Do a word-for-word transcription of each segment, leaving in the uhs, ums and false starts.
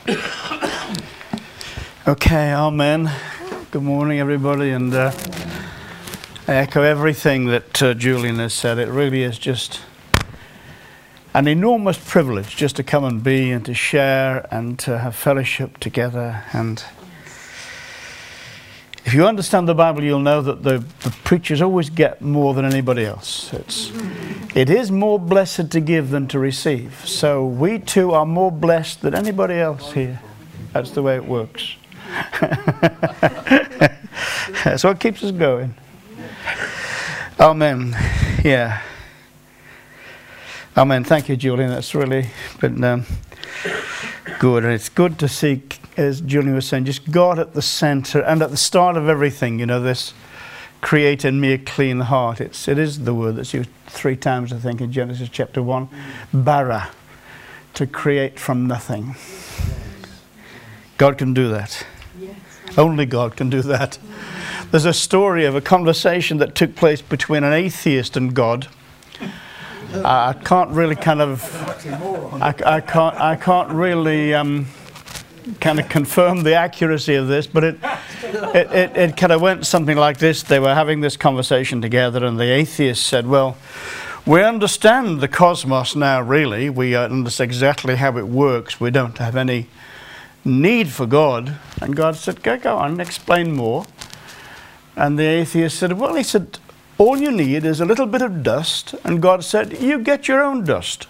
Okay, amen. Good morning, everybody, and uh, I echo everything that uh, Julian has said. It really is just an enormous privilege just to come and be and to share and to have fellowship together. And if you understand the Bible, you'll know that the, the preachers always get more than anybody else. It's, it is more blessed to give than to receive. So we too are more blessed than anybody else here. That's the way it works. That's what keeps us going. Amen. Yeah. Amen. Thank you, Julian. That's really been um, good. And it's good to see, as Julian was saying, just God at the center and at the start of everything. You know, this create in me a clean heart. It's, it is the word that's used three times, I think, in Genesis chapter one. Bara, to create from nothing. God can do that. Only God can do that. There's a story of a conversation that took place between an atheist and God. Uh, I can't really kind of, I, I can't, I can't really um, kind of confirm the accuracy of this, but it, it, it, it kind of went something like this. They were having this conversation together, and the atheist said, "Well, we understand the cosmos now. Really, we understand exactly how it works. We don't have any need for God." And God said, go, go on, explain more. And the atheist said, well, he said, all you need is a little bit of dust. And God said, you get your own dust.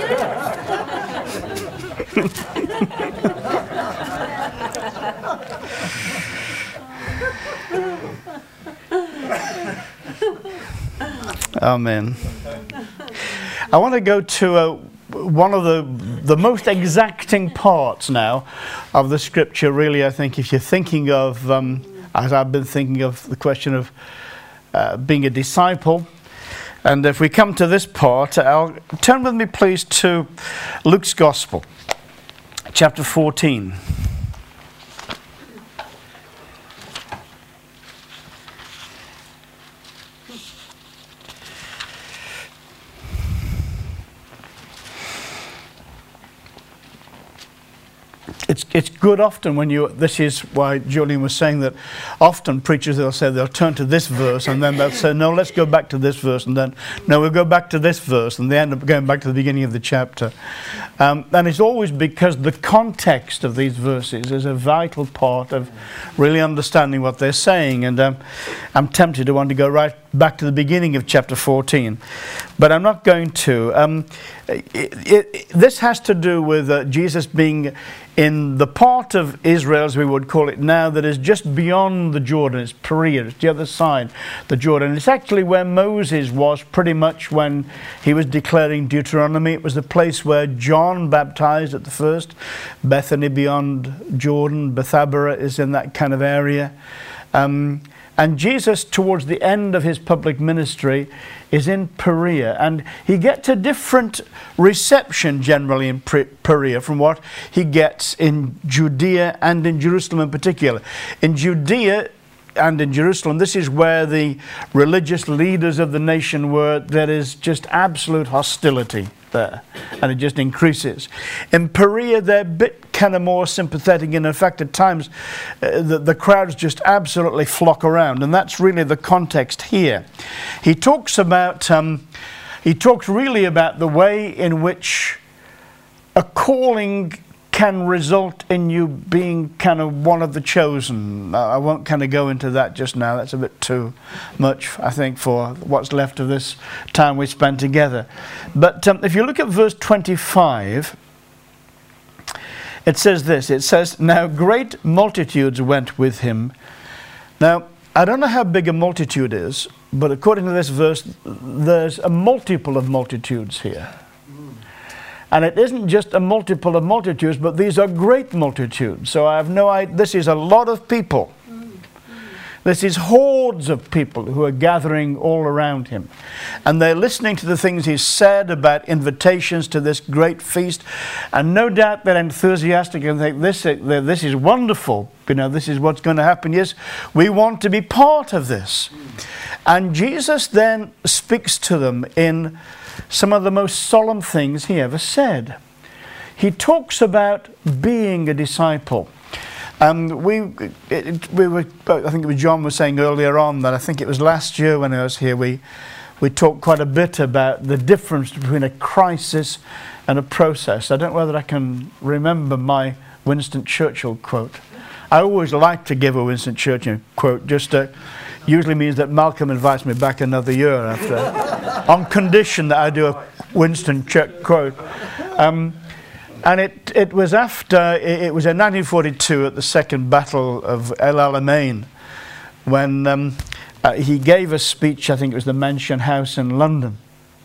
Amen. I want to go to a one of the the most exacting parts now of the scripture, really. I think if you're thinking of, um, as I've been thinking of the question of uh, being a disciple, and if we come to this part, I'll turn with me please to Luke's Gospel, chapter fourteen. It's it's good often when you, this is why Julian was saying that often preachers, they'll say, they'll turn to this verse and then they'll say, no, let's go back to this verse, and then, no, we'll go back to this verse, and they end up going back to the beginning of the chapter. Um, and it's always because the context of these verses is a vital part of really understanding what they're saying. And um, I'm tempted to want to go right back to the beginning of chapter fourteen, but I'm not going to. Um, it, it, this has to do with uh, Jesus being in the part of Israel, as we would call it now, that is just beyond the Jordan. It's Perea, it's the other side, the Jordan. It's actually where Moses was pretty much when he was declaring Deuteronomy. It was the place where John baptized at the first. Bethany beyond Jordan, Bethabara is in that kind of area. Um, And Jesus, towards the end of his public ministry, is in Perea. And he gets a different reception generally in Perea from what he gets in Judea and in Jerusalem in particular. In Judea and in Jerusalem, this is where the religious leaders of the nation were. There is just absolute hostility there, and it just increases. In Perea, they're a bit kind of more sympathetic, and in fact at times uh, the, the crowds just absolutely flock around, and that's really the context here. He talks about um, he talks really about the way in which a calling can result in you being kind of one of the chosen. I won't kind of go into that just now. That's a bit too much, I think, for what's left of this time we spent together. But um, if you look at verse twenty-five, it says this. It says, now great multitudes went with him. Now, I don't know how big a multitude is, but according to this verse, there's a multiple of multitudes here. And it isn't just a multiple of multitudes, but these are great multitudes. So I have no idea. This is a lot of people. This is hordes of people who are gathering all around him. And they're listening to the things he's said about invitations to this great feast. And no doubt they're enthusiastic and think, this, this is wonderful. You know, this is what's going to happen. Yes, we want to be part of this. And Jesus then speaks to them in some of the most solemn things he ever said. he talks about being a disciple. Um, we, it, we were, I think it was John was saying earlier on that I think it was last year when I was here, we, we talked quite a bit about the difference between a crisis and a process. I don't know whether I can remember my Winston Churchill quote. I always like to give a Winston Churchill quote, just to, usually means that Malcolm invites me back another year after, on condition that I do a Winston Churchill quote. Um, And it, it was after, it, it was in nineteen forty-two at the Second Battle of El Alamein, when um, uh, he gave a speech, I think it was the Mansion House in London.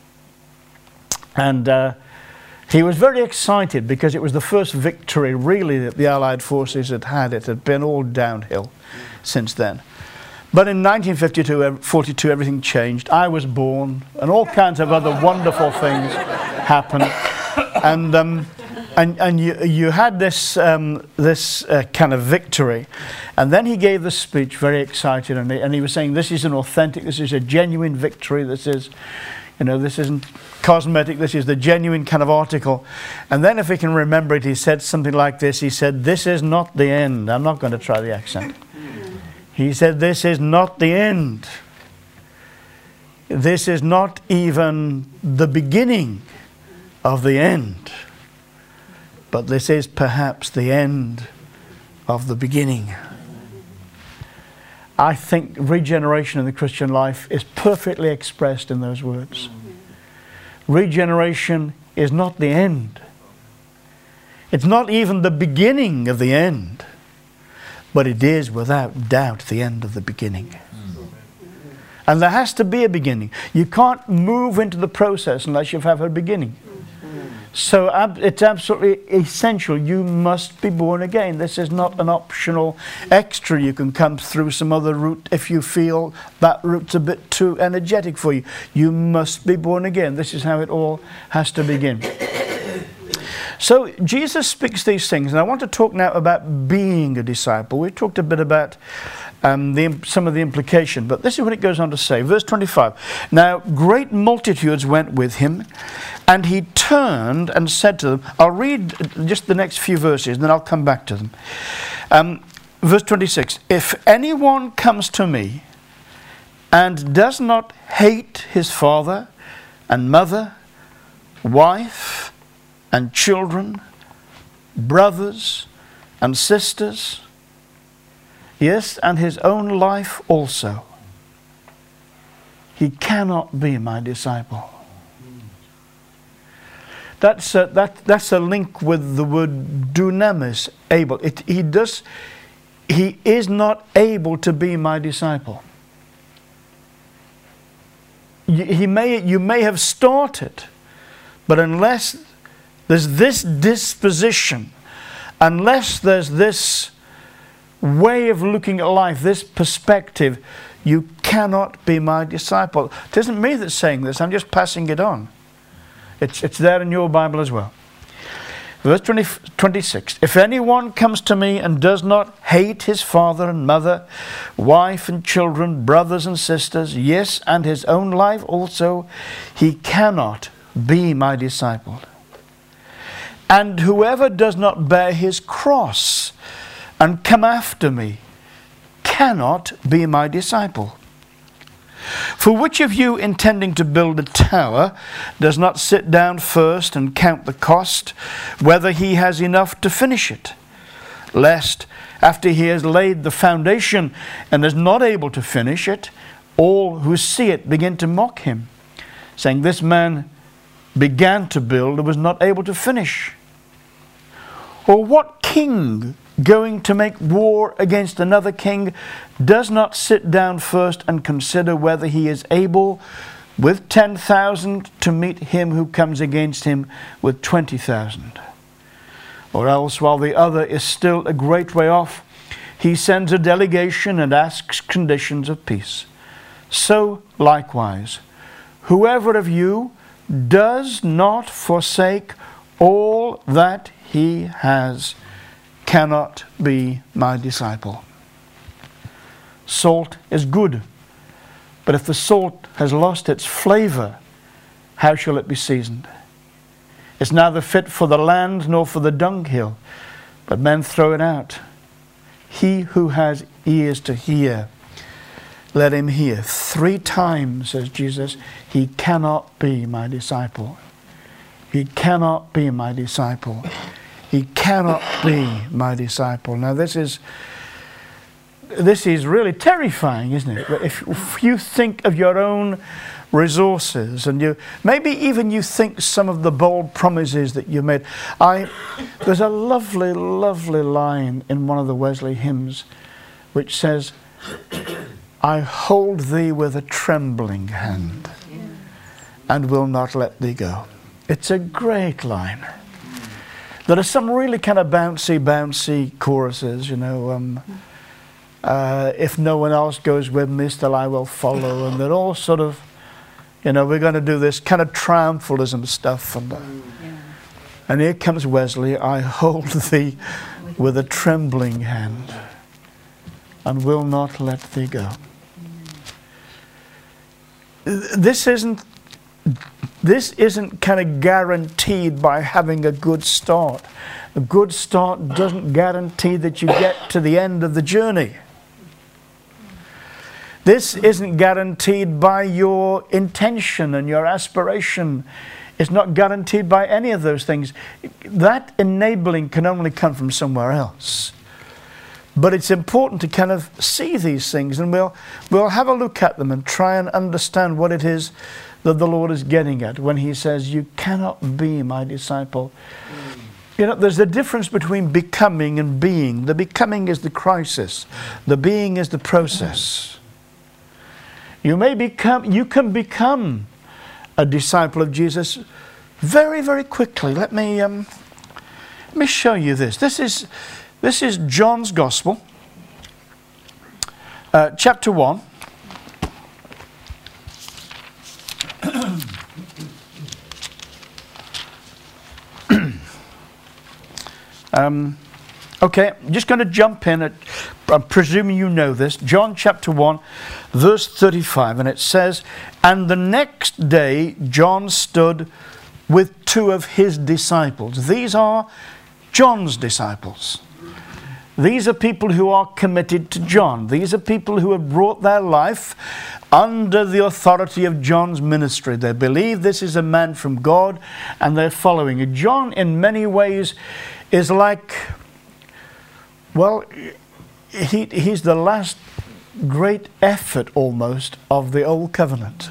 And uh, he was very excited because it was the first victory really that the Allied forces had had. It had been all downhill since then. But in nineteen fifty-two, forty-two, everything changed. I was born, and all kinds of other wonderful things happened. And um, And, and you, you had this, um, this uh, kind of victory. And then he gave the speech very excited. And he, and he was saying, this is an authentic, this is a genuine victory. This is, you know, this isn't cosmetic. This is the genuine kind of article. And then if we can remember it, he said something like this. He said, this is not the end. I'm not going to try the accent. He said, this is not the end. This is not even the beginning of the end. But this is perhaps the end of the beginning. I think regeneration in the Christian life is perfectly expressed in those words. Regeneration is not the end. It's not even the beginning of the end. But it is without doubt the end of the beginning. And there has to be a beginning. You can't move into the process unless you have a beginning. So ab- it's absolutely essential. You must be born again. This is not an optional extra. You can come through some other route if you feel that route's a bit too energetic for you. You must be born again. This is how it all has to begin. So Jesus speaks these things, and I want to talk now about being a disciple. We talked a bit about um, the, some of the implication, but this is what it goes on to say. Verse twenty-five. Now great multitudes went with him, and he turned and said to them, I'll read just the next few verses, and then I'll come back to them. Um, verse twenty-six. If anyone comes to me and does not hate his father and mother, wife and children, brothers and sisters, yes, and his own life also, he cannot be my disciple. That's a, that, that's a link with the word dunamis, able. It, he does, he is not able to be my disciple. He may, you may have started, but unless there's this disposition, unless there's this way of looking at life, this perspective, you cannot be my disciple. It isn't me that's saying this, I'm just passing it on. It's, it's there in your Bible as well. Verse twenty, twenty-six. If anyone comes to me and does not hate his father and mother, wife and children, brothers and sisters, yes, and his own life also, he cannot be my disciple. And whoever does not bear his cross and come after me cannot be my disciple. For which of you, intending to build a tower, does not sit down first and count the cost, whether he has enough to finish it? Lest, after he has laid the foundation and is not able to finish it, all who see it begin to mock him, saying, this man began to build and was not able to finish. Or what king, going to make war against another king, does not sit down first and consider whether he is able with ten thousand to meet him who comes against him with twenty thousand? Or else, while the other is still a great way off, he sends a delegation and asks conditions of peace. So likewise, whoever of you does not forsake all that he has cannot be my disciple. Salt is good, but if the salt has lost its flavor, how shall it be seasoned? It's neither fit for the land nor for the dunghill, but men throw it out. He who has ears to hear, let him hear. Three times, says Jesus, he cannot be my disciple. He cannot be my disciple. He cannot be my disciple. Now this is this is really terrifying, isn't it? If, if you think of your own resources, and you maybe even you think some of the bold promises that you made. I there's a lovely, lovely line in one of the Wesley hymns which says, I hold thee with a trembling hand and will not let thee go. It's a great line. There are some really kind of bouncy, bouncy choruses, you know, um, uh, if no one else goes with me, still I will follow, and they're all sort of, you know, we're going to do this kind of triumphalism stuff. And, uh, and here comes Wesley, I hold thee with a trembling hand and will not let thee go. This isn't This isn't kind of guaranteed by having a good start. A good start doesn't guarantee that you get to the end of the journey. This isn't guaranteed by your intention and your aspiration. It's not guaranteed by any of those things. That enabling can only come from somewhere else. But it's important to kind of see these things, and we'll we'll have a look at them and try and understand what it is that the Lord is getting at when he says, you cannot be my disciple. Mm. You know, there's a difference between becoming and being. The becoming is the crisis. The being is the process. You may become, you can become a disciple of Jesus very, very quickly. Let me, um, let me show you this. This is, this is John's Gospel, uh, chapter one. um, okay, I'm just going to jump in. At, I'm presuming you know this. John chapter one, verse thirty-five, and it says, and the next day John stood with two of his disciples. These are John's disciples. These are people who are committed to John. These are people who have brought their life under the authority of John's ministry. They believe this is a man from God, and they're following it. John, in many ways, is like, well, he, he's the last great effort, almost, of the Old Covenant.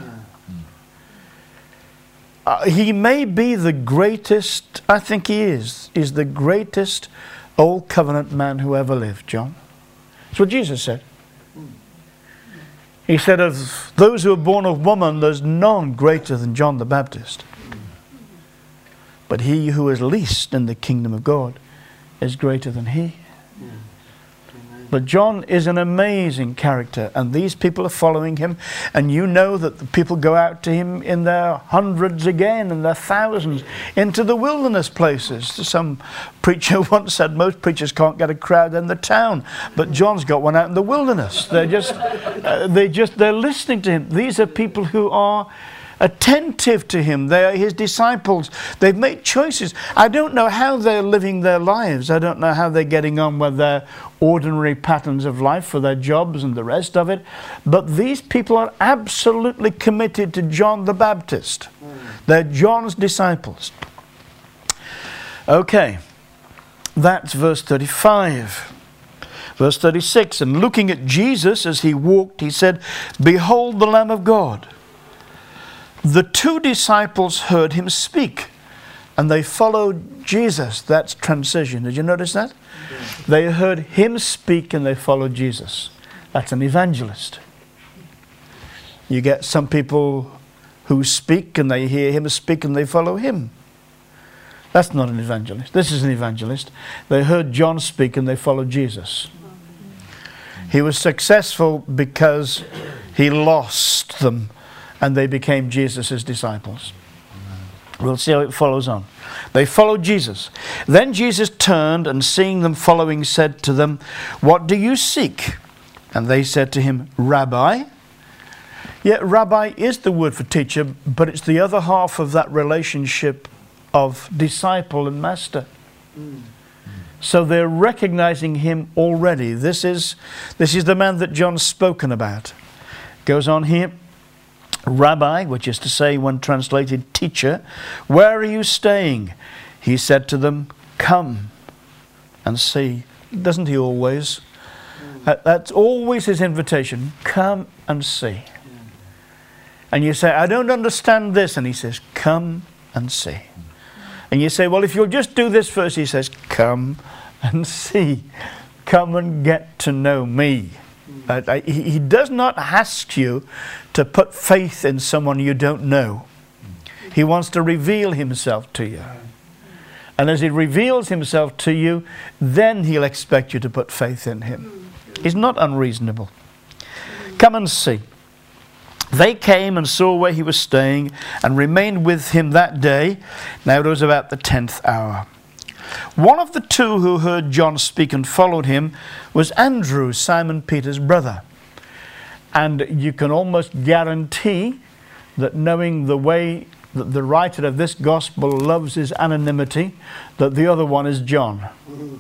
Uh, he may be the greatest, I think he is, is the greatest Old Covenant man who ever lived, John. That's what Jesus said. He said, of those who are born of woman, there's none greater than John the Baptist. But he who is least in the kingdom of God is greater than he. But John is an amazing character, and these people are following him, and you know that the people go out to him in their hundreds again, and their thousands, into the wilderness places. Some preacher once said most preachers can't get a crowd in the town, but John's got one out in the wilderness. They're just, uh, they just, they're listening to him. These are people who are attentive to him. They are his disciples. They've made choices. I don't know how they're living their lives. I don't know how they're getting on with their ordinary patterns of life for their jobs and the rest of it. But these people are absolutely committed to John the Baptist. They're John's disciples. Okay, that's verse thirty-five. Verse thirty-six, and looking at Jesus as he walked, he said, behold the Lamb of God. The two disciples heard him speak, and they followed Jesus. That's transition. Did you notice that? Yeah. They heard him speak and they followed Jesus. That's an evangelist. You get some people who speak and they hear him speak and they follow him. That's not an evangelist. This is an evangelist. They heard John speak and they followed Jesus. He was successful because he lost them, and they became Jesus' disciples. We'll see how it follows on. They followed Jesus. Then Jesus turned, and seeing them following, said to them, what do you seek? And they said to him, Rabbi. Yeah, Rabbi is the word for teacher, but it's the other half of that relationship of disciple and master. Mm. So they're recognizing him already. This is, this is the man that John's spoken about. Goes on here. Rabbi, which is to say, when translated teacher, where are you staying? He said to them, come and see. Doesn't he always? Mm. That's always his invitation. Come and see. Mm. And you say, I don't understand this. And he says, come and see. Mm. And you say, well, if you'll just do this first, he says, come and see. Come and get to know me. Mm. Uh, he, he does not ask you to put faith in someone you don't know. Mm. He wants to reveal himself to you. And as he reveals himself to you, then he'll expect you to put faith in him. He's not unreasonable. Come and see. They came and saw where he was staying and remained with him that day. Now it was about the tenth hour. One of the two who heard John speak and followed him was Andrew, Simon Peter's brother. And you can almost guarantee that, knowing the way that the writer of this gospel loves his anonymity, that the other one is John.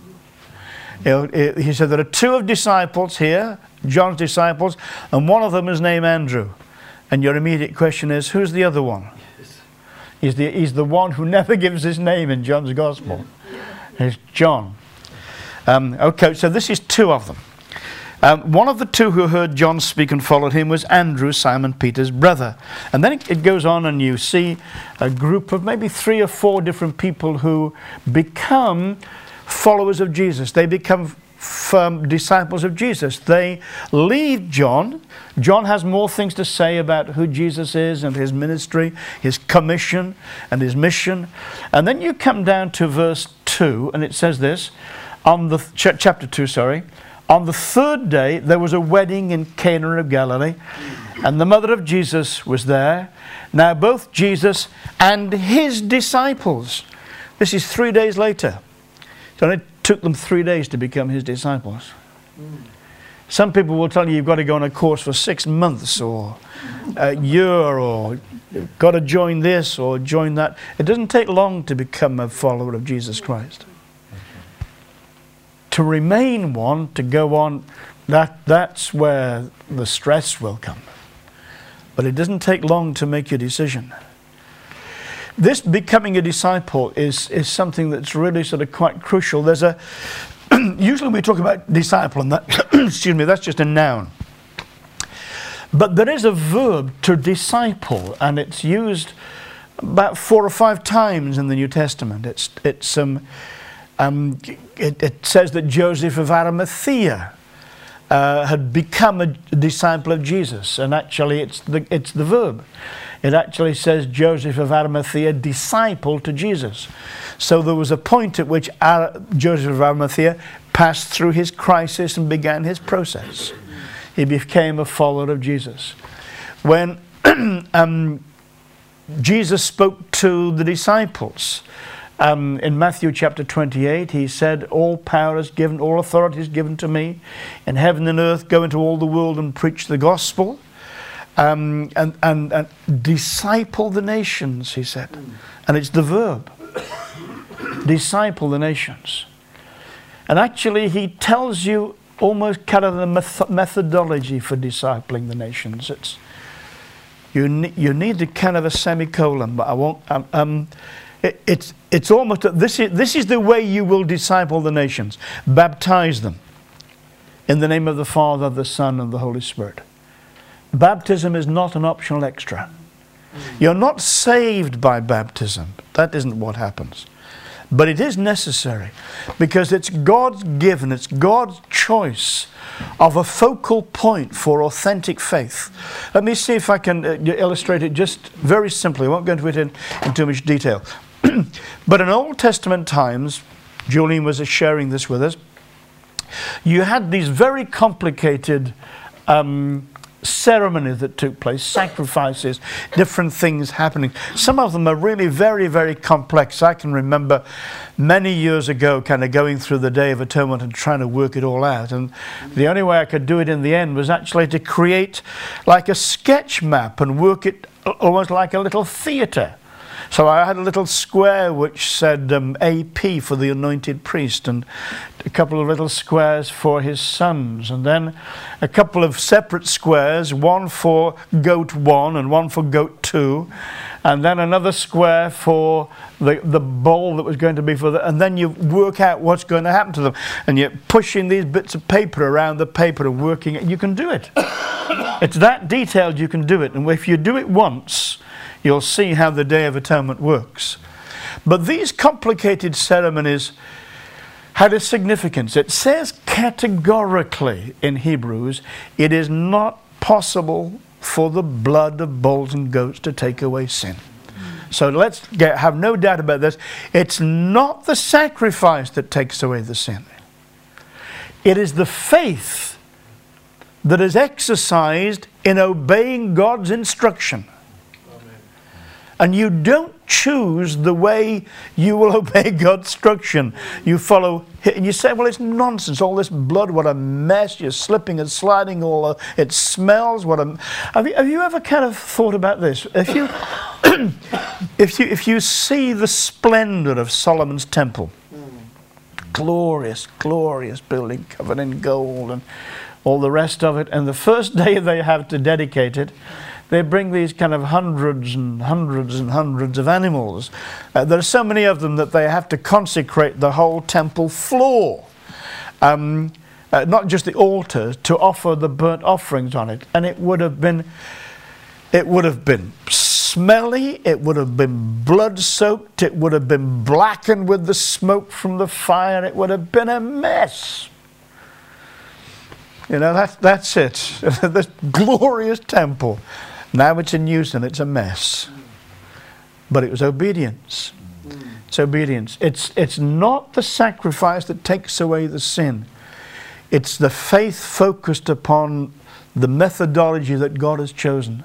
He said there are two of disciples here, John's disciples, and one of them is named Andrew. And your immediate question is, who's the other one? Yes. He's the, he's the one who never gives his name in John's Gospel. Yeah. It's John. Um, okay, so this is two of them. Um, one of the two who heard John speak and followed him was Andrew, Simon Peter's brother. And then it, it goes on, and you see a group of maybe three or four different people who become followers of Jesus. They become firm disciples of Jesus. They leave John. John has more things to say about who Jesus is and his ministry, his commission and his mission. And then you come down to verse two, and it says this, on the ch- chapter two, sorry. On the third day there was a wedding in Cana of Galilee, and the mother of Jesus was there. Now both Jesus and his disciples. This is three days later. So it took them three days to become his disciples. Mm. Some people will tell you you've got to go on a course for six months or a year, or you've got to join this or join that. It doesn't take long to become a follower of Jesus Christ. Okay. To remain one, to go on, that that's where the stress will come. But it doesn't take long to make your decision. This becoming a disciple is, is something that's really sort of quite crucial. There's a usually we talk about disciple, and that excuse me, that's just a noun. But there is a verb, to disciple, and it's used about four or five times in the New Testament. It's it's um, um it, it says that Joseph of Arimathea uh, had become a disciple of Jesus, and actually it's the it's the verb. It actually says Joseph of Arimathea discipled to Jesus. So there was a point at which Ar- Joseph of Arimathea passed through his crisis and began his process. He became a follower of Jesus. When um, Jesus spoke to the disciples, um, in Matthew chapter twenty-eight, he said, all power is given, all authority is given to me in heaven and earth. Go into all the world and preach the gospel. Um, and, and, and disciple the nations, he said. And it's the verb. Disciple the nations. And actually he tells you almost kind of the meth- methodology for discipling the nations. It's you, ne- you need a kind of a semicolon, but I won't... Um, um, it, it's, it's almost... A, this, is, this is the way you will disciple the nations. Baptize them in the name of the Father, the Son, and the Holy Spirit. Baptism is not an optional extra. You're not saved by baptism. That isn't what happens. But it is necessary because it's God's given, it's God's choice of a focal point for authentic faith. Let me see if I can uh, illustrate it just very simply. I won't go into it in, in too much detail. But in Old Testament times, Julian was sharing this with us, you had these very complicated um, ceremonies that took place, sacrifices, different things happening. Some of them are really very, very complex. I can remember many years ago kind of going through the Day of Atonement and trying to work it all out. And the only way I could do it in the end was actually to create like a sketch map and work it almost like a little theatre. So I had a little square which said um, A P for the anointed priest, and a couple of little squares for his sons, and then a couple of separate squares, one for goat one and one for goat two, and then another square for the, the bowl that was going to be for the, and then you work out what's going to happen to them, and you're pushing these bits of paper around the paper and working it. You can do it. It's that detailed, you can do it, and if you do it once, you'll see how the Day of Atonement works. But these complicated ceremonies had a significance. It says categorically in Hebrews, it is not possible for the blood of bulls and goats to take away sin. So let's get, have no doubt about this. It's not the sacrifice that takes away the sin. It is the faith that is exercised in obeying God's instruction. And you don't choose the way you will obey God's instruction. You follow, and you say, well, it's nonsense. All this blood, what a mess. You're slipping and sliding. All uh, it smells. What a. Have you, have you ever kind of thought about this? If you, if you, if you see the splendor of Solomon's temple, glorious, glorious building covered in gold and all the rest of it, and the first day they have to dedicate it, they bring these kind of hundreds and hundreds and hundreds of animals. Uh, there are so many of them that they have to consecrate the whole temple floor. Um, uh, not just the altar, to offer the burnt offerings on it. And it would have been, it would have been smelly, it would have been blood-soaked, it would have been blackened with the smoke from the fire, it would have been a mess. You know, that's, that's it. This glorious temple. Now it's in use and it's a mess. But it was obedience. It's obedience. It's, it's not the sacrifice that takes away the sin. It's the faith focused upon the methodology that God has chosen.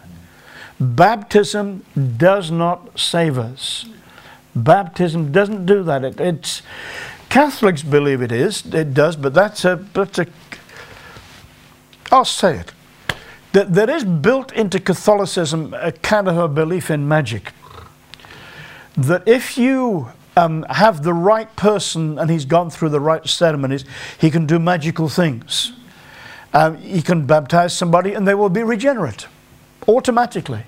Baptism does not save us. Baptism doesn't do that. It, it's Catholics believe it is. It does, but that's a, that's a I'll say it. That there is built into Catholicism a kind of a belief in magic. That if you um, have the right person and he's gone through the right ceremonies, he can do magical things. Um, he can baptize somebody and they will be regenerate automatically.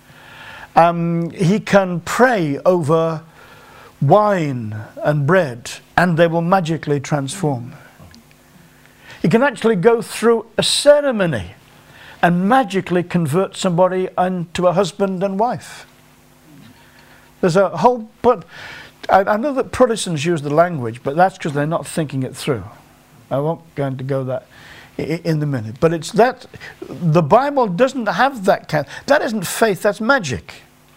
Um, he can pray over wine and bread and they will magically transform. He can actually go through a ceremony and magically convert somebody into a husband and wife. There's a whole, but I, I know that Protestants use the language, but that's because they're not thinking it through. I won't go into go that in the minute. But it's that, the Bible doesn't have that kind, that isn't faith, that's magic.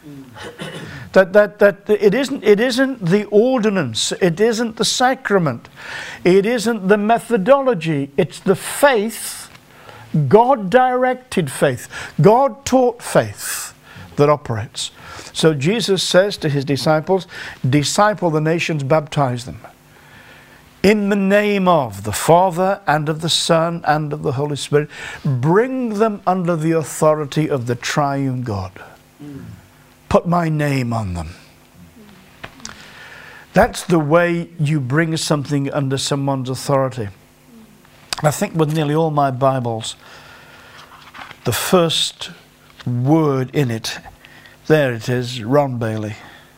That, that, that it isn't, it isn't the ordinance, it isn't the sacrament, it isn't the methodology, it's the faith, God-directed faith, God-taught faith that operates. So Jesus says to his disciples, disciple the nations, baptize them. In the name of the Father and of the Son and of the Holy Spirit, bring them under the authority of the triune God. Mm. Put my name on them. That's the way you bring something under someone's authority. I think with nearly all my Bibles, the first word in it, there it is, Ron Bailey.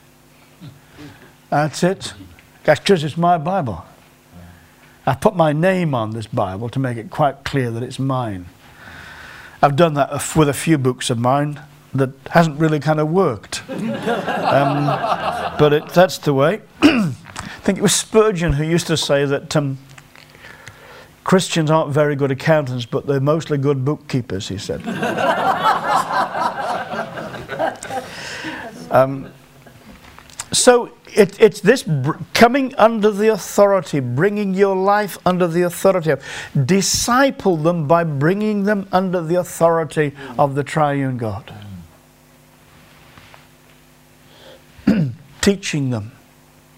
That's it. That's because it's my Bible. I put my name on this Bible to make it quite clear that it's mine. I've done that with a few books of mine that hasn't really kind of worked. um, but it, that's the way. I think it was Spurgeon who used to say that um, Christians aren't very good accountants, but they're mostly good bookkeepers, he said. um, so it, it's this br- coming under the authority, bringing your life under the authority of, disciple them by bringing them under the authority of the triune God. Teaching them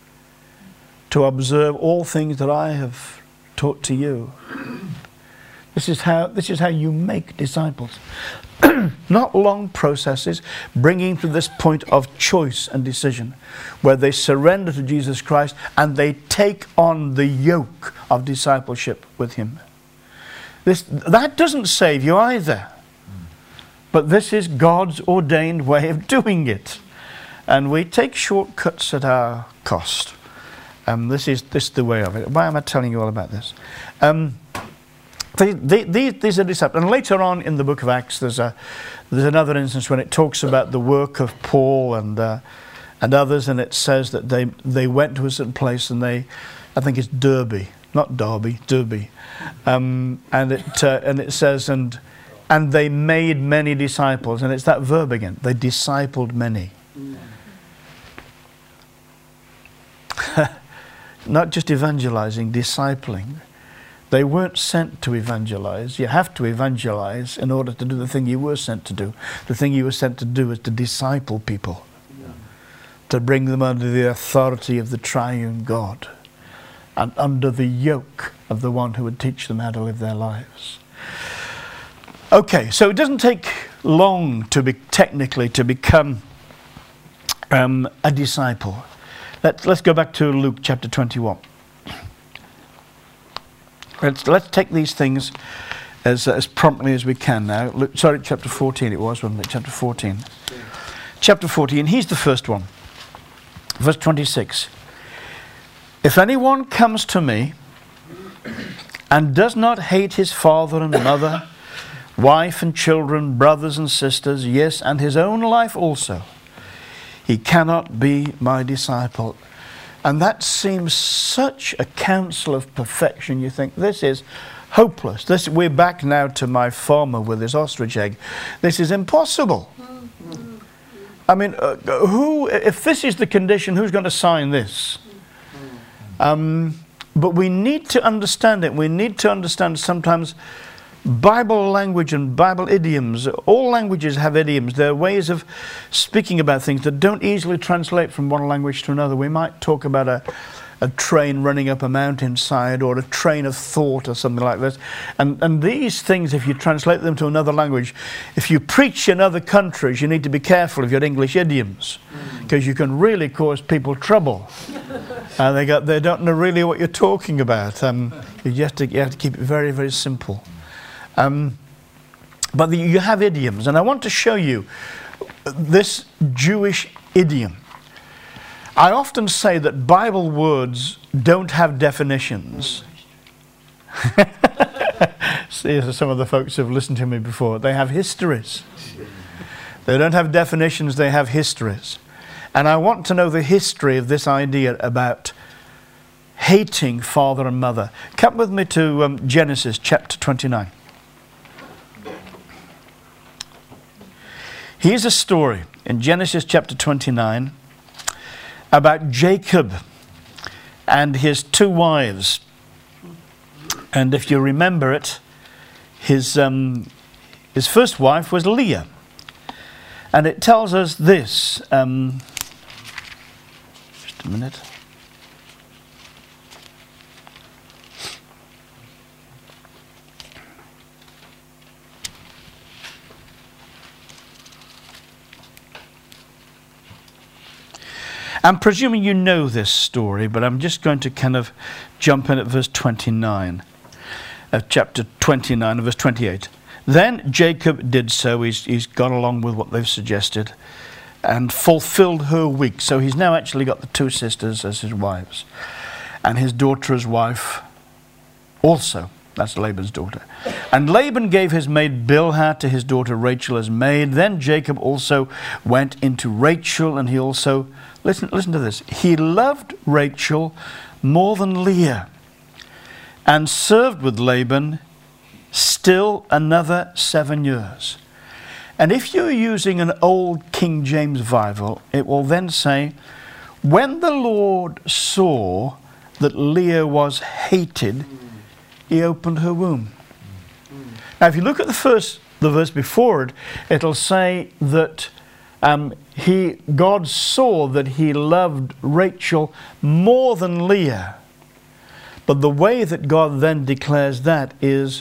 to observe all things that I have taught to you. This is how, this is how you make disciples. Not long processes, bringing to this point of choice and decision, where they surrender to Jesus Christ and they take on the yoke of discipleship with him. This, that doesn't save you either. But this is God's ordained way of doing it. And we take shortcuts at our cost. Um, this is this is the way of it. Why am I telling you all about this? Um, they, they, they, these are disciples. And later on in the book of Acts, there's a there's another instance when it talks about the work of Paul and uh, and others, and it says that they they went to a certain place, and they, I think it's Derby, not Derby, Derby, um, and it uh, and it says and and they made many disciples, and it's that verb again. They discipled many. Not just evangelizing, discipling. They weren't sent to evangelize. You have to evangelize in order to do the thing you were sent to do. The thing you were sent to do is to disciple people, yeah. To bring them under the authority of the triune God and under the yoke of the one who would teach them how to live their lives. Okay, so it doesn't take long to be technically to become um, a disciple. Let's, let's go back to Luke chapter twenty-one. Let's, let's take these things as, as promptly as we can now. Luke, sorry, chapter fourteen it was, wasn't it? Chapter fourteen. Yeah. Chapter fourteen, here's the first one. Verse twenty-six. If anyone comes to me and does not hate his father and mother, wife and children, brothers and sisters, yes, and his own life also, he cannot be my disciple. And that seems such a counsel of perfection. You think, this is hopeless. This, we're back now to my farmer with his ostrich egg. This is impossible. I mean, uh, who? If this is the condition, who's going to sign this? Um, but we need to understand it. We need to understand sometimes Bible language and Bible idioms. All languages have idioms. They're ways of speaking about things that don't easily translate from one language to another. We might talk about a, a train running up a mountainside, or a train of thought, or something like this. And, and these things, if you translate them to another language, if you preach in other countries, you need to be careful of your English idioms, because you can really cause people trouble. uh, they, got, they don't know really what you're talking about. Um, you, have to, you have to keep it very, very simple. Um, but the, you have idioms, and I want to show you this Jewish idiom. I often say that Bible words don't have definitions. See, some of the folks who have listened to me before, they have histories. They don't have definitions, they have histories. And I want to know the history of this idea about hating father and mother. Come with me to um, Genesis chapter twenty-nine. Here's a story in Genesis chapter twenty-nine about Jacob and his two wives. And if you remember it, his, um, his first wife was Leah. And it tells us this. Um, just a minute. I'm presuming you know this story, but I'm just going to kind of jump in at verse twenty-nine, uh, chapter twenty-nine, verse twenty-eight. Then Jacob did so. He's, he's gone along with what they've suggested and fulfilled her week. So he's now actually got the two sisters as his wives, and his daughter as wife also. That's Laban's daughter. And Laban gave his maid Bilhah to his daughter Rachel as maid. Then Jacob also went into Rachel, and he also, listen, listen to this, he loved Rachel more than Leah, and served with Laban still another seven years. And if you're using an old King James Bible, it will then say, when the Lord saw that Leah was hated, he opened her womb. Now, if you look at the first, the verse before it, it'll say that um, he, God saw that he loved Rachel more than Leah. But the way that God then declares that is,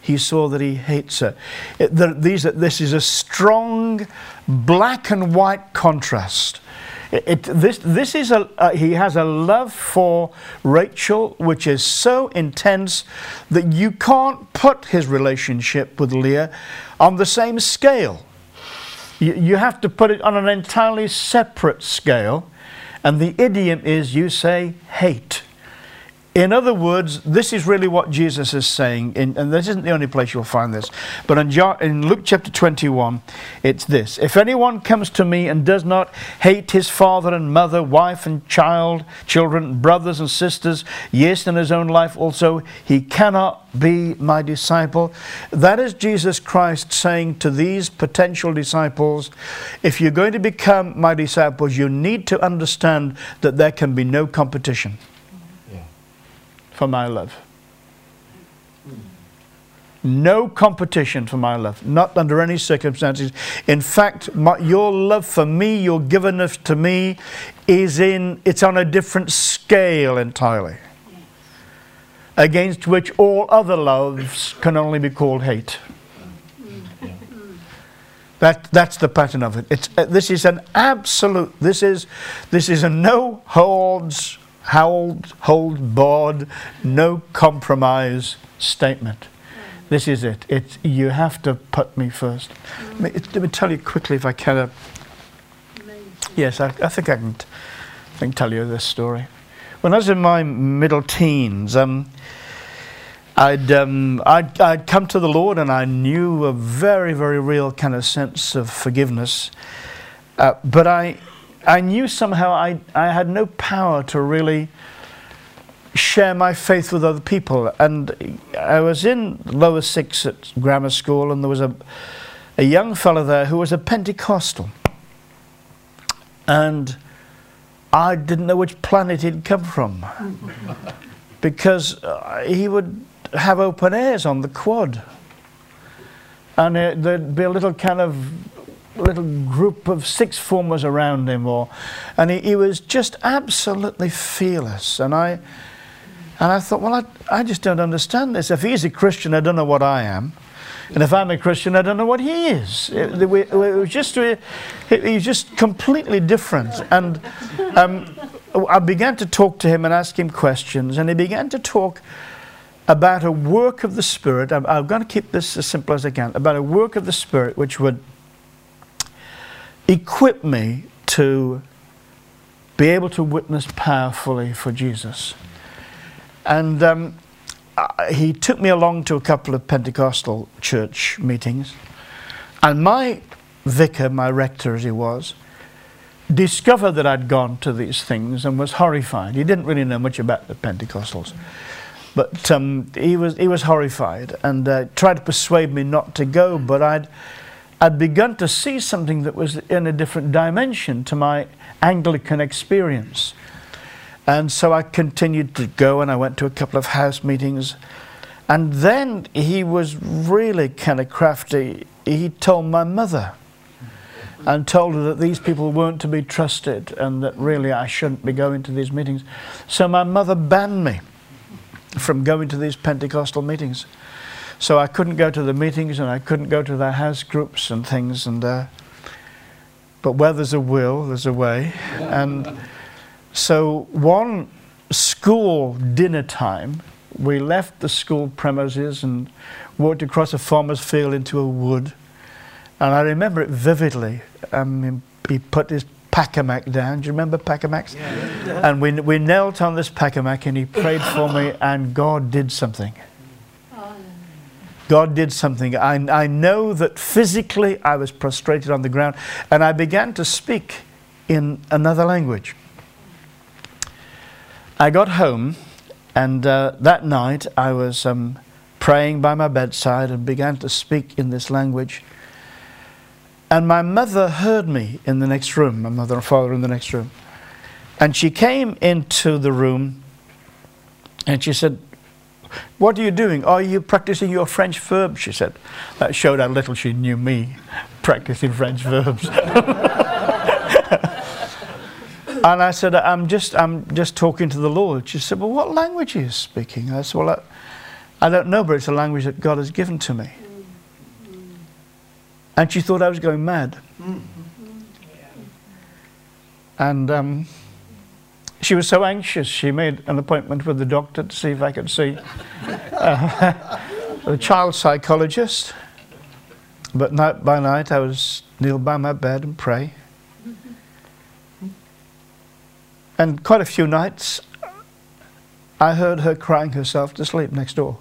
he saw that he hates her. It, the, these, this is a strong black and white contrast. It, it, this, this is a, uh, he has a love for Rachel which is so intense that you can't put his relationship with Leah on the same scale. You, you have to put it on an entirely separate scale, and the idiom is you say hate. In other words, this is really what Jesus is saying, in, and this isn't the only place you'll find this, but in, John, in Luke chapter twenty-one, it's this: if anyone comes to me and does not hate his father and mother, wife and child, children, brothers and sisters, yes, and his own life also, he cannot be my disciple. That is Jesus Christ saying to these potential disciples, if you're going to become my disciples, you need to understand that there can be no competition for my love. No competition for my love, not under any circumstances. In fact, my, your love for me, your givenness to me, is in, it's on a different scale entirely, against which all other loves can only be called hate. That, that's the pattern of it. It's, uh, this is an absolute, this is, this is a no holds Hold, hold board, no compromise statement. This is it. It's, you have to put me first. Let me, let me tell you quickly, if I can. Uh, yes, I, I think I can, t- I can tell you this story. When I was in my middle teens, um, I'd, um, I'd, I'd come to the Lord, and I knew a very, very real kind of sense of forgiveness. Uh, but I... I knew somehow I, I had no power to really share my faith with other people. And I was in lower six at grammar school, and there was a, a young fellow there who was a Pentecostal. And I didn't know which planet he'd come from. Because uh, he would have open airs on the quad. And uh, there'd be a little kind of little group of sixth formers around him, or and he, he was just absolutely fearless. And I and I thought, well, I, I just don't understand this. If he's a Christian, I don't know what I am, and if I'm a Christian, I don't know what he is. It, it, it was just it, he was just completely different. And um, I began to talk to him and ask him questions, and he began to talk about a work of the Spirit. I'm, I'm going to keep this as simple as I can. About a work of the Spirit which would equip me to be able to witness powerfully for Jesus. And um, I, he took me along to a couple of Pentecostal church meetings, and my vicar, my rector as he was, discovered that I'd gone to these things and was horrified. He didn't really know much about the Pentecostals, but um, he was he was horrified, and uh, tried to persuade me not to go, but I'd I'd begun to see something that was in a different dimension to my Anglican experience. And so I continued to go, and I went to a couple of house meetings. And then he was really kind of crafty. He told my mother and told her that these people weren't to be trusted and that really I shouldn't be going to these meetings. So my mother banned me from going to these Pentecostal meetings. So I couldn't go to the meetings, and I couldn't go to their house groups and things. And uh, but where there's a will, there's a way. And so one school dinner time, we left the school premises and walked across a farmer's field into a wood. And I remember it vividly. Um, he put his Pacamac down. Do you remember Pacamacs? Yeah. And we we knelt on this Pacamac, and he prayed for me, and God did something. God did something. I, I know that physically I was prostrated on the ground, and I began to speak in another language. I got home, and uh, that night I was um, praying by my bedside and began to speak in this language. And my mother heard me in the next room, my mother and father in the next room. And she came into the room, and she said, "What are you doing? Are you practicing your French verbs?" She said. That showed how little she knew me practicing French verbs. And I said, I'm just I'm just talking to the Lord. She said, "Well, what language are you speaking?" I said, well, I, I don't know, but it's a language that God has given to me. And she thought I was going mad. And um, she was so anxious, she made an appointment with the doctor to see if I could see uh, a child psychologist. But night by night I was kneel by my bed and pray. And quite a few nights I heard her crying herself to sleep next door,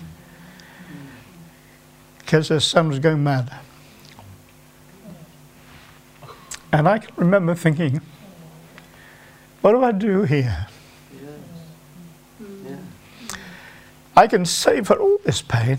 because her son was going mad. And I can remember thinking, what do I do here? I can save her all this pain.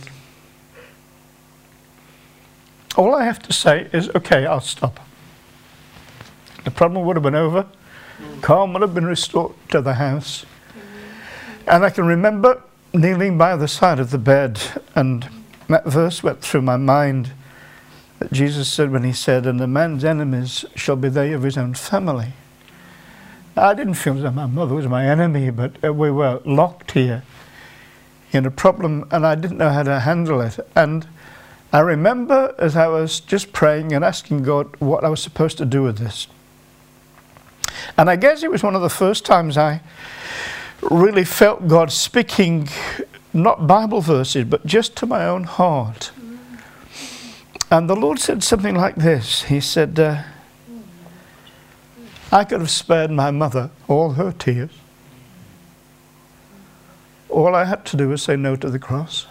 All I have to say is, okay, I'll stop. The problem would have been over. Calm would have been restored to the house. And I can remember kneeling by the side of the bed, and that verse went through my mind that Jesus said when he said, and a man's enemies shall be they of his own family. I didn't feel that my mother was my enemy, but we were locked here in a problem, and I didn't know how to handle it. And I remember as I was just praying and asking God what I was supposed to do with this. And I guess it was one of the first times I really felt God speaking, not Bible verses, but just to my own heart. And the Lord said something like this. He said, uh, I could have spared my mother all her tears. All I had to do was say no to the cross.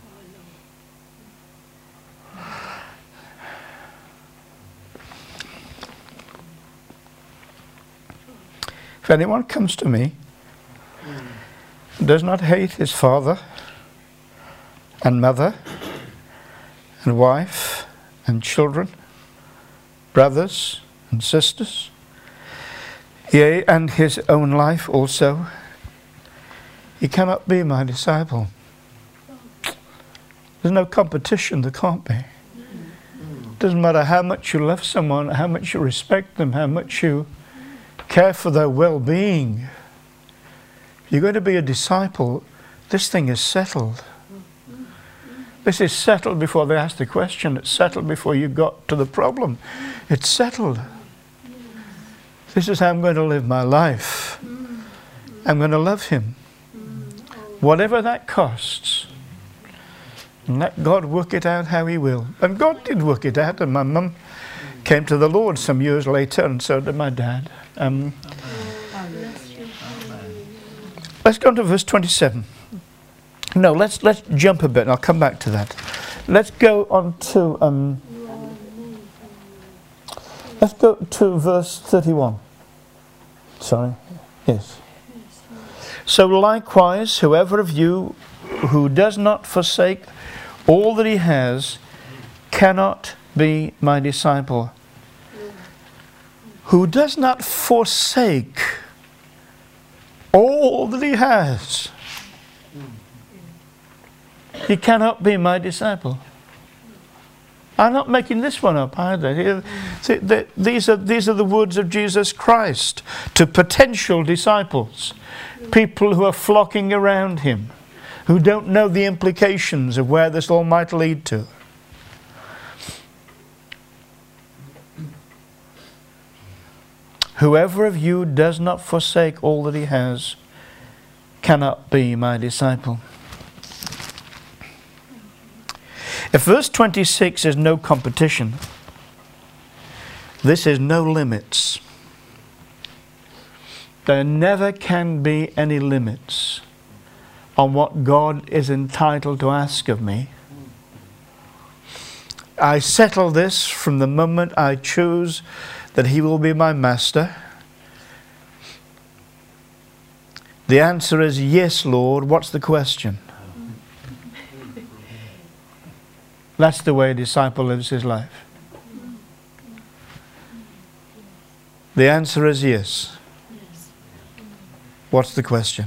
If anyone comes to me and does not hate his father and mother and wife and children, brothers and sisters, yea, and his own life also, he cannot be my disciple. There's no competition, there can't be. It doesn't matter how much you love someone, how much you respect them, how much you care for their well-being. If you're going to be a disciple, this thing is settled. This is settled before they ask the question. It's settled before you got to the problem. It's settled. This is how I'm going to live my life. I'm going to love him, whatever that costs. And let God work it out how he will. And God did work it out, and my mum came to the Lord some years later, and so did my dad. Um, let's go on to verse twenty-seven. No, let's let's jump a bit, and I'll come back to that. Let's go on to um, let's go to verse thirty-one. Sorry, yes. So likewise, whoever of you who does not forsake all that he has cannot be my disciple. Who does not forsake all that he has, he cannot be my disciple. I'm not making this one up either. These are, these are the words of Jesus Christ to potential disciples, people who are flocking around him, who don't know the implications of where this all might lead to. Whoever of you does not forsake all that he has cannot be my disciple. If verse twenty-six is no competition, this is no limits. There never can be any limits on what God is entitled to ask of me. I settle this from the moment I choose that he will be my master. The answer is yes, Lord. What's the question? That's the way a disciple lives his life. The answer is yes. What's the question?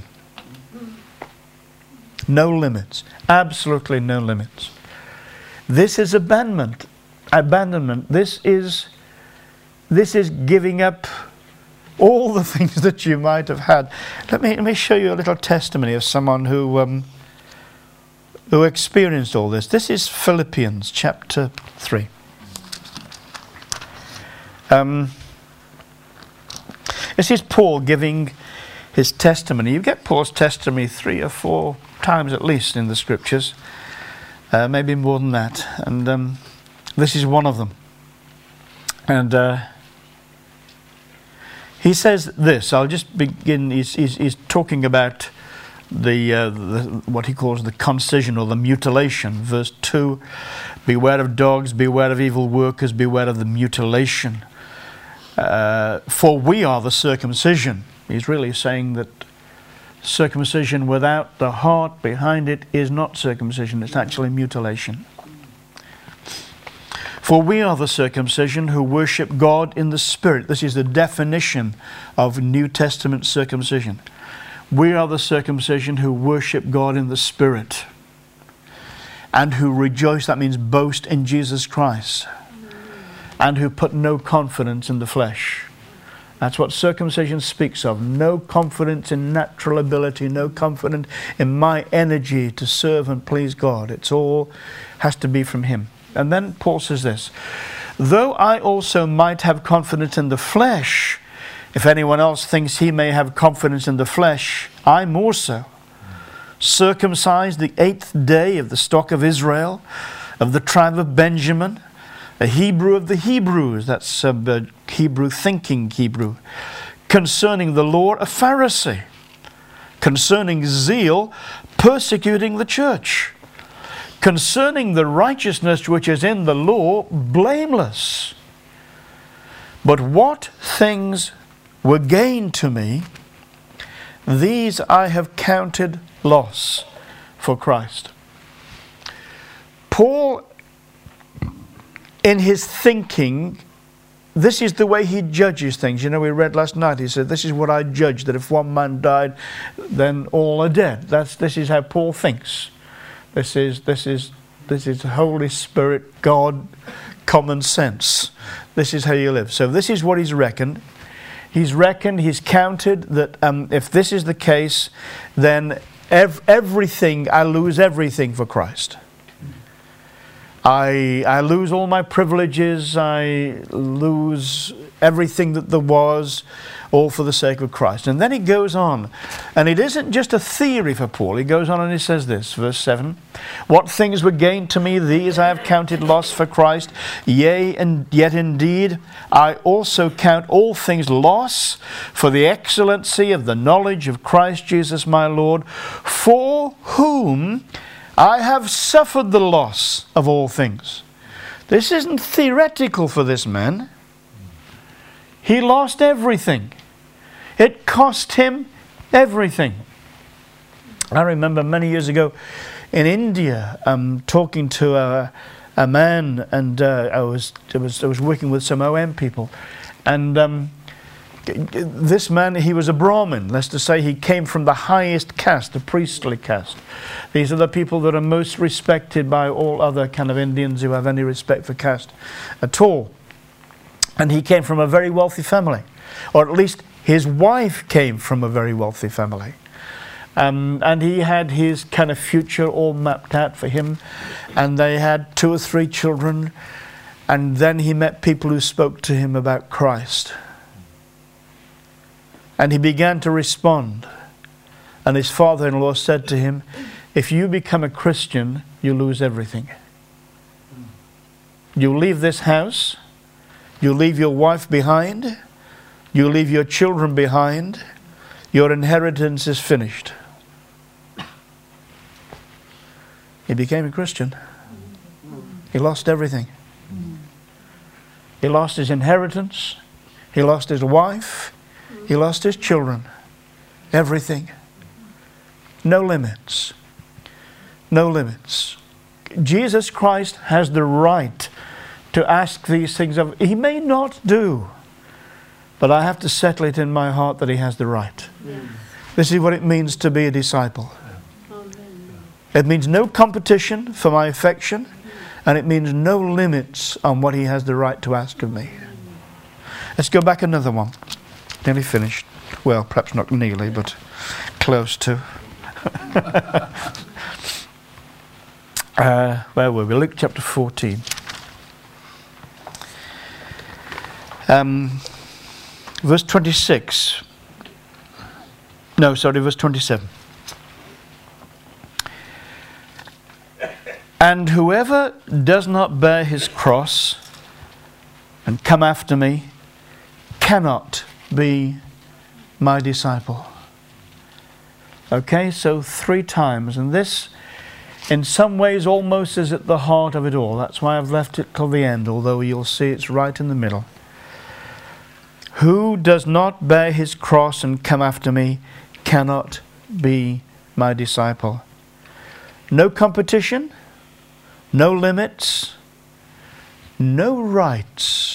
No limits. Absolutely no limits. This is abandonment. Abandonment. This is This is giving up all the things that you might have had. Let me let me show you a little testimony of someone who um, who experienced all this. This is Philippians chapter three. Um, this is Paul giving his testimony. You get Paul's testimony three or four times at least in the scriptures, uh, maybe more than that. And um, this is one of them. And uh, he says this. I'll just begin. He's, he's, he's talking about the, uh, the what he calls the concision or the mutilation. Verse two: beware of dogs, beware of evil workers, beware of the mutilation. Uh, for we are the circumcision. He's really saying that circumcision without the heart behind it is not circumcision. It's actually mutilation. For we are the circumcision who worship God in the Spirit. This is the definition of New Testament circumcision. We are the circumcision who worship God in the Spirit and who rejoice, that means boast, in Jesus Christ, and who put no confidence in the flesh. That's what circumcision speaks of. No confidence in natural ability, no confidence in my energy to serve and please God. It's all has to be from Him. And then Paul says this: though I also might have confidence in the flesh, if anyone else thinks he may have confidence in the flesh, I more so. Circumcised the eighth day of the stock of Israel, of the tribe of Benjamin, a Hebrew of the Hebrews, that's a Hebrew thinking Hebrew, concerning the law a Pharisee, concerning zeal persecuting the church, concerning the righteousness which is in the law blameless. But what things were gained to me, these I have counted loss for Christ. Paul, in his thinking, this is the way he judges things. You know, we read last night, he said, this is what I judge, that if one man died, then all are dead. That's, this is how Paul thinks. This is, this is, this is Holy Spirit, God, common sense. This is how you live. So this is what he's reckoned. He's reckoned, he's counted that um, if this is the case, then ev- everything, I lose everything for Christ. I I lose all my privileges, I lose everything that there was, all for the sake of Christ. And then he goes on, and it isn't just a theory for Paul. He goes on and he says this, verse seven, what things were gained to me, these I have counted loss for Christ. Yea, and yet indeed I also count all things loss for the excellency of the knowledge of Christ Jesus my Lord, for whom I have suffered the loss of all things. This isn't theoretical for this man. He lost everything. It cost him everything. I remember many years ago in India, um, talking to a, a man, and uh, I was I was I was working with some O M people, and um, this man, he was a Brahmin. Let's just say he came from the highest caste, the priestly caste. These are the people that are most respected by all other kind of Indians who have any respect for caste at all. And he came from a very wealthy family, or at least his wife came from a very wealthy family. Um, and he had his kind of future all mapped out for him, and they had two or three children, and then he met people who spoke to him about Christ. And he began to respond. And his father-in-law said to him, if you become a Christian, you lose everything. You leave this house, you leave your wife behind, you leave your children behind, your inheritance is finished. He became a Christian. He lost everything. He lost his inheritance, he lost his wife, he lost his children, everything. No limits. No limits. Jesus Christ has the right to ask these things of. He may not do, but I have to settle it in my heart that he has the right. Yeah. This is what it means to be a disciple. Amen. It means no competition for my affection, and it means no limits on what he has the right to ask of me. Let's go back another one. Nearly finished. Well, perhaps not nearly, but close to. Uh, where were we? Luke chapter fourteen. Um, verse twenty-six. No, sorry, verse twenty-seven. And whoever does not bear his cross and come after me cannot be my disciple. Okay, so three times. And this, in some ways, almost is at the heart of it all. That's why I've left it till the end, although you'll see it's right in the middle. Who does not bear his cross and come after me cannot be my disciple. No competition. No limits, no rights.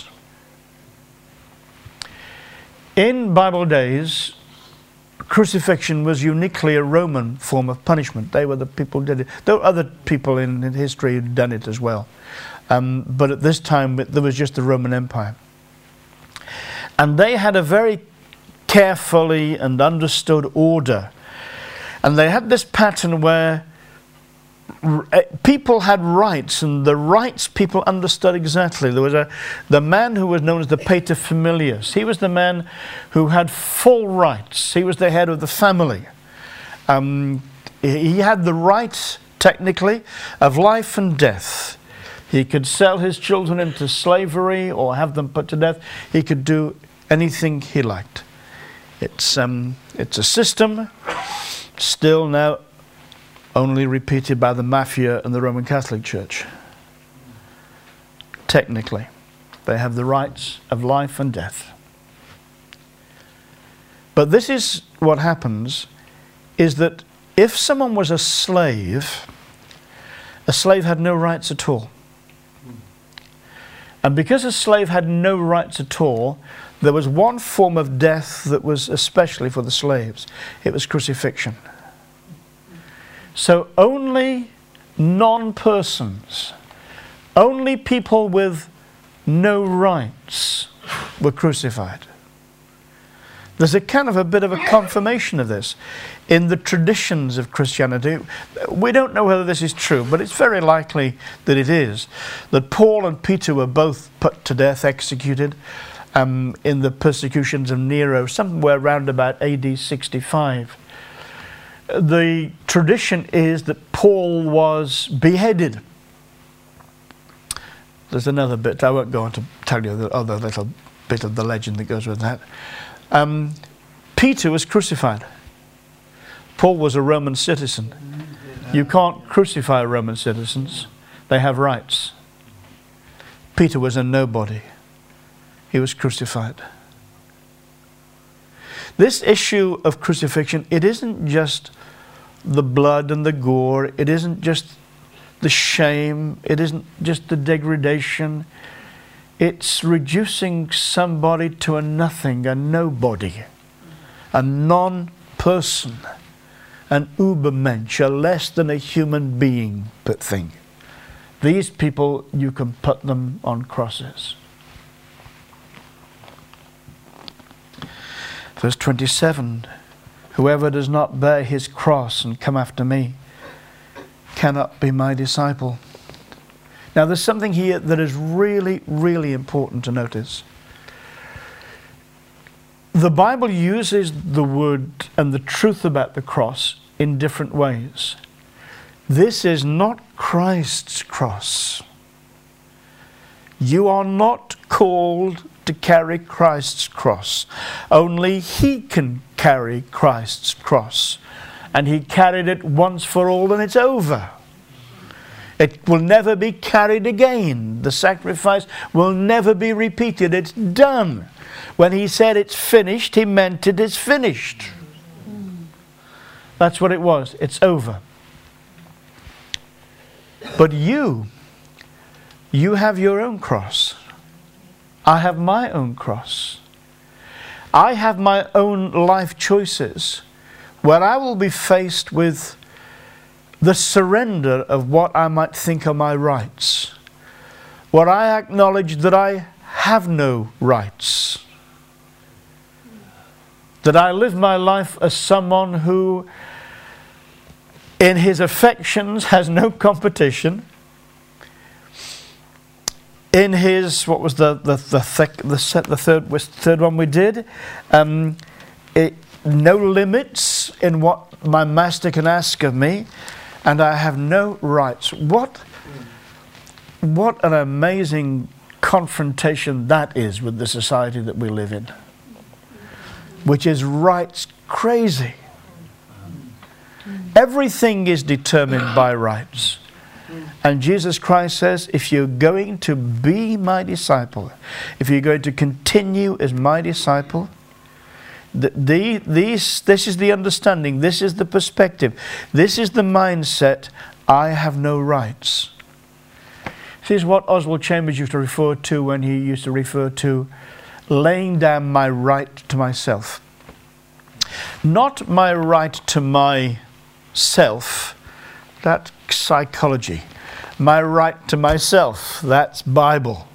In Bible days, crucifixion was uniquely a Roman form of punishment. They were the people who did it. There were other people in, in history who'd done it as well. Um, but at this time, there was just the Roman Empire. And they had a very carefully and understood order. And they had this pattern where people had rights, and the rights people understood exactly. There was a the man who was known as the paterfamilias. He was the man who had full rights. He was the head of the family. Um, he had the rights, technically, of life and death. He could sell his children into slavery or have them put to death. He could do anything he liked. It's um, it's a system still now only repeated by the mafia and the Roman Catholic Church. Technically, they have the rights of life and death. But this is what happens, is that if someone was a slave, a slave had no rights at all. And because a slave had no rights at all, there was one form of death that was especially for the slaves. It was crucifixion. So only non-persons, only people with no rights were crucified. There's a kind of a bit of a confirmation of this in the traditions of Christianity. We don't know whether this is true, but it's very likely that it is. That Paul and Peter were both put to death, executed um, in the persecutions of Nero, somewhere around about A D sixty-five. The tradition is that Paul was beheaded. There's another bit, I won't go on to tell you the other little bit of the legend that goes with that. Um, Peter was crucified. Paul was a Roman citizen. You can't crucify Roman citizens. They have rights. Peter was a nobody. He was crucified. This issue of crucifixion, it isn't just the blood and the gore, it isn't just the shame, it isn't just the degradation. It's reducing somebody to a nothing, a nobody, a non-person, an Übermensch, a less than a human being but thing. These people, you can put them on crosses. Verse twenty-seven, whoever does not bear his cross and come after me cannot be my disciple. Now there's something here that is really, really important to notice. The Bible uses the word and the truth about the cross in different ways. This is not Christ's cross. You are not called to carry Christ's cross. Only He can carry Christ's cross. And He carried it once for all, and it's over. It will never be carried again. The sacrifice will never be repeated. It's done. When He said it's finished, He meant it is finished. That's what it was. It's over. But you, you have your own cross. I have my own cross. I have my own life choices where I will be faced with the surrender of what I might think are my rights, where I acknowledge that I have no rights, that I live my life as someone who In his affections has no competition. In his, what was the the the thick, the, set, the third was the third one we did? Um, it, no limits in what my master can ask of me, and I have no rights. What what an amazing confrontation that is with the society that we live in, which is rights crazy. Everything is determined by rights. And Jesus Christ says, if you're going to be my disciple, if you're going to continue as my disciple, the, the, these, this is the understanding, this is the perspective, this is the mindset, I have no rights. This is what Oswald Chambers used to refer to when he used to refer to laying down my right to myself. Not my right to myself, that's psychology. My right to myself, that's Bible.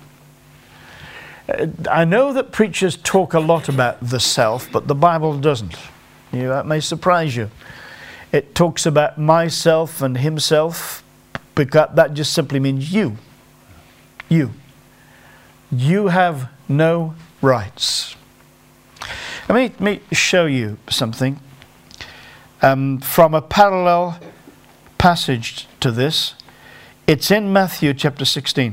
I know that preachers talk a lot about the self, but the Bible doesn't. You know, that may surprise you. It talks about myself and himself, because that just simply means you. You. You have no rights. Let me, let me show you something um, from a parallel passage to this. It's in Matthew chapter sixteen.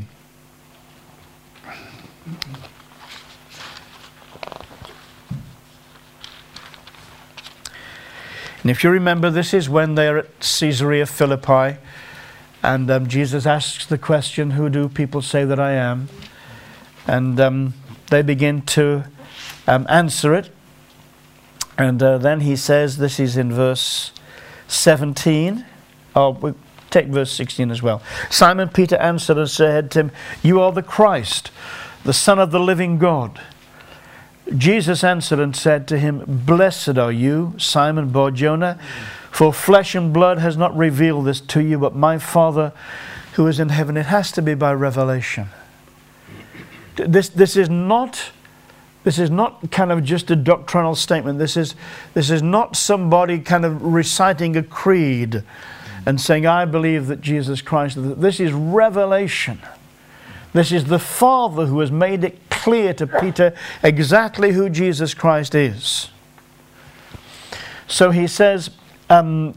And if you remember, this is when they're at Caesarea Philippi, and um, Jesus asks the question, who do people say that I am? And um, they begin to um, answer it. And uh, then he says, this is in verse seventeen. Oh, we take verse sixteen as well. Simon Peter answered and said to him, you are the Christ, the Son of the living God. Jesus answered and said to him, blessed are you, Simon Bar-Jonah, for flesh and blood has not revealed this to you, but my Father who is in heaven. It has to be by revelation. This, this is not, this is not kind of just a doctrinal statement. This is, this is not somebody kind of reciting a creed and saying, I believe that Jesus Christ. This is revelation. This is the Father who has made it clear to Peter exactly who Jesus Christ is. So he says, um,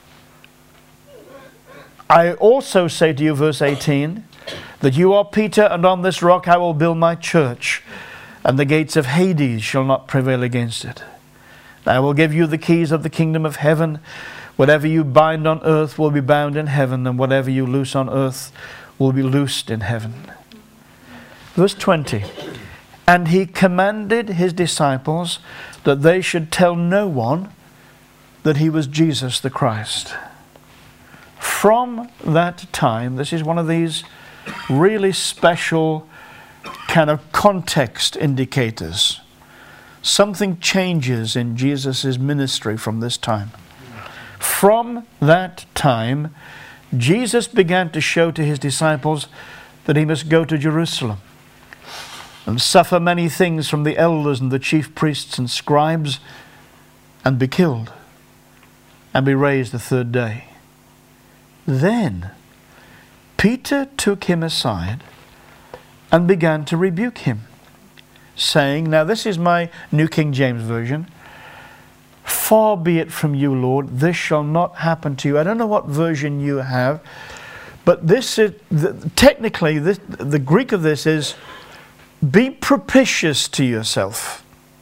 I also say to you, verse eighteen, that you are Peter, and on this rock I will build my church, and the gates of Hades shall not prevail against it. I will give you the keys of the kingdom of heaven. Whatever you bind on earth will be bound in heaven, and whatever you loose on earth will be loosed in heaven. Verse twenty, and he commanded his disciples that they should tell no one that he was Jesus the Christ. From that time, this is one of these really special kind of context indicators. Something changes in Jesus' ministry from this time. From that time, Jesus began to show to his disciples that he must go to Jerusalem and suffer many things from the elders and the chief priests and scribes, and be killed, and be raised the third day. Then Peter took him aside and began to rebuke him, saying, now this is my New King James Version, far be it from you, Lord, this shall not happen to you. I don't know what version you have, but this is, the, technically, this, the Greek of this is, be propitious to yourself.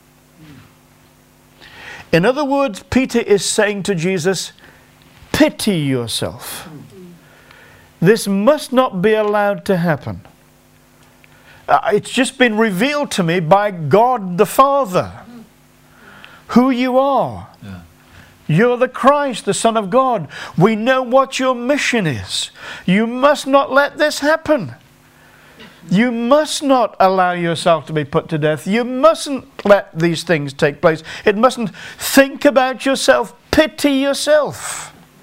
In other words, Peter is saying to Jesus, pity yourself. This must not be allowed to happen. Uh, it's just been revealed to me by God the Father who you are. Yeah. You're the Christ, the Son of God. We know what your mission is. You must not let this happen. You must not allow yourself to be put to death. You mustn't let these things take place. It mustn't think about yourself. Pity yourself.